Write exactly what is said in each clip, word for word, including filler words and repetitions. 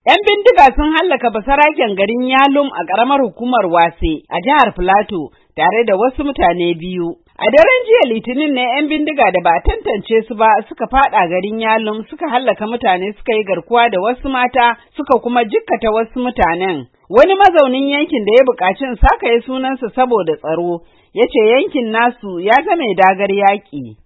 ‘Yan bindiga sun hallaka basaraken garin Yalum a ƙaramar hukumar Wase a jihar Filato tare da wasu mutane biyu. A daren jiya Litinin ne ‘yan bindiga da ba a tantance su ba suka fada garin Yalum suka hallaka mutane suka yi garkuwa da wasu mata suka kuma jikkata wasu mutanen. Wani mazaunin yankin da ya buƙaci in sakaye sunansa saboda tsaro ya ce yankin nasu ya zame dagar yaƙi.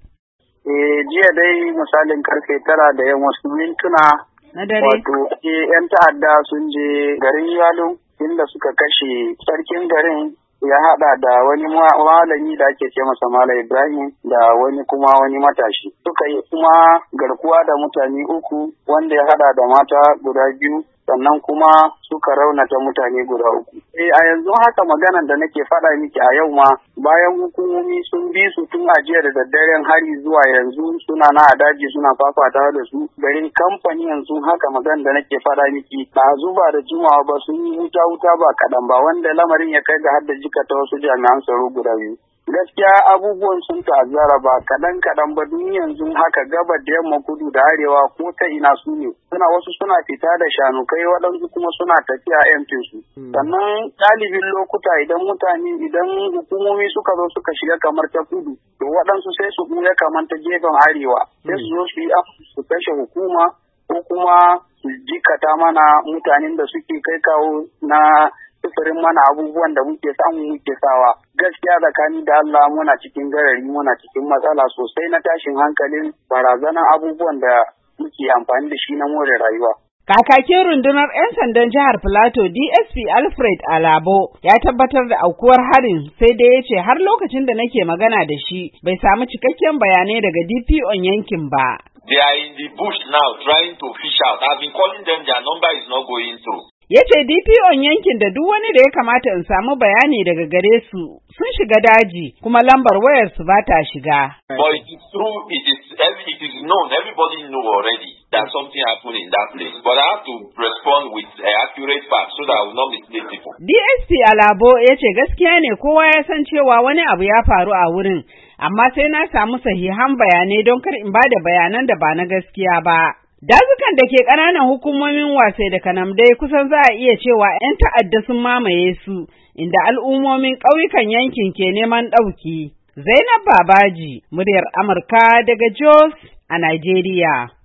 Eh, jiya dai misalin karfe tara da yan wasu mintuna na dare. Wato, ‘yan ta'adda sun je garin Yalum inda suka kashe sarkin garin ya haɗa da wani malami da ake ce masa Malam Ibrahim da wani kuma wani matashi. Suka yi kuma garkuwa da mutane uku wanda ya haɗa da mata guda biyu sannan kuma suka raunata mutane guda uku. Eh a yanzu haka maganan da nake faɗa miki a yau ma bayan hukumomi sun bi su tun a jiya da daddaren hari zuwa yanzu suna na a daji suna fafata da su garin kamfani yanzu haka maganan da nake faɗa miki ba zuba da jimawa ba sun yi wuta wuta ba kaɗan ba wanda lamarin ya kai ga har da jikata wasu jami'an tsaro guda biyu. Gaskiya abubuwan sun ta'azzara ba kaɗan kaɗan ba duk yanzu haka gabar da yamma kudu da arewa ko ta ina su ne suna wasu suna fita da shanukai waɗansu kuma suna tafiya yankin su sannan ɗalibin lokuta idan mutane idan hukumomi suka zo suka shiga kamar ta kudu to waɗansu sai su ɓuya kamar ta gefen arewa sai su zo su yi su kashe hukuma ko kuma su jikata mana mutanen da suke kai kawo na sufurin mana abubuwan da muke samu muke sawa. Gaskiya tsakani da Allah muna cikin garari muna cikin matsala sosai na tashin hankalin barazanan abubuwan da muke amfani da shi na more rayuwa. Kakakin rundunar ‘yan sandan jihar Filato D S P Alfred Alabo ya tabbatar da aukuwar harin sai dai ya ce har lokacin da nake magana da shi bai samu cikakken bayanai daga D P O yankin ba. They are in the bush now trying to fish out. I've been calling them, their number is not going through. Ya ce D P O yankin da duk wani da ya kamata in samu bayani daga gare su sun shiga daji kuma lambar wayar su ba ta shiga. But it is true, it is it is known, everybody know already that something happened in that place. But I have to respond with uh, accurate facts so that I will not mislead people. D S P Alabo ya ce gaskiya ne kowa ya san cewa wani abu ya faru a wurin, amma sai na samu sahihan bayanai don kar in ba da bayanan da ba na gaskiya ba. Dazukan da ke ƙananan hukumomin Wase da Kanamdai kusan za a iya cewa ‘yan ta'adda sun mamaye su, inda al'ummomin ƙauyukan yankin ke neman ɗauki. Zainab Babaji, muryar Amurka daga Jos a Najeriya.